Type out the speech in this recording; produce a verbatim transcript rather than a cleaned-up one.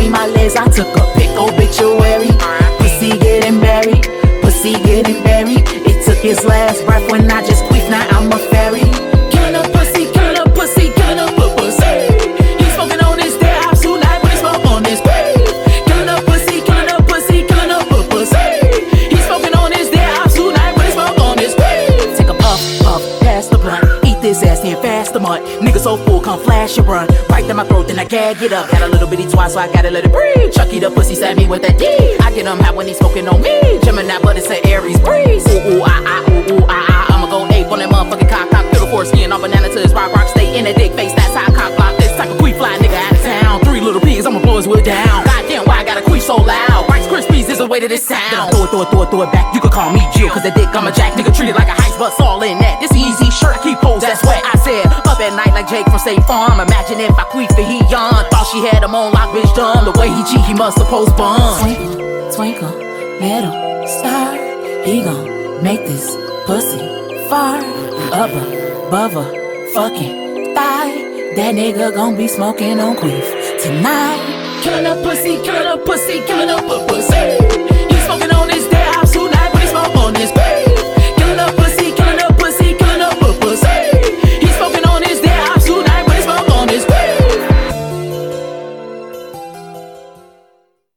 between my legs, I took a pic, obituary. Pussy getting buried, pussy getting buried. It took his last breath when I just queefed, now I'm a fairy. Killing a pussy, killing a pussy, killing a pussy. He's smoking on his dead house tonight when he smoke on his grave. Killing a pussy, killing a pussy, killing a pussy. He's smoking on his dead house tonight when he smoke on his grave. Take a puff, puff, pass the blunt. Eat this ass, then fast the mud. Nigga so full, come flash and run. Right down my throat, then I gag it up. Had a little bitty twat, so I gotta let it breathe. Chucky the pussy stab me with that D. I get him hot when he's smoking on me. Gemini, but it's an Aries breeze. Ooh, ooh, ah, ah, ooh, ooh, ah, ah. I'ma go ape on that motherfucking cock, cock. Fiddle for skin, on banana to his rock, rock. Stay in that dick face, that's how I cock block. This type of queef fly nigga out of town. Three little pigs, I'ma blow his wood down. Goddamn, why I gotta queef so loud? Rice Krispies is the way that it sounds. Throw it, throw it, throw it, throw it back. You can call me Jill, cause that dick I'm a jack. Nigga treat it like a heist, but it's all in that. This easy shirt, I keep hoes, that's wet. I said, up at night like Jake from State Farm. Imagine if I queef and he yawn. Thought she had him on lock, bitch dumb. The way he cheat, he must have postponed. Twinkle, twinkle, little star. He gon' make this pussy fart up above a fucking thigh. That nigga gon' be smoking on queef tonight. Killing a pussy, killing a pussy, killing a pussy.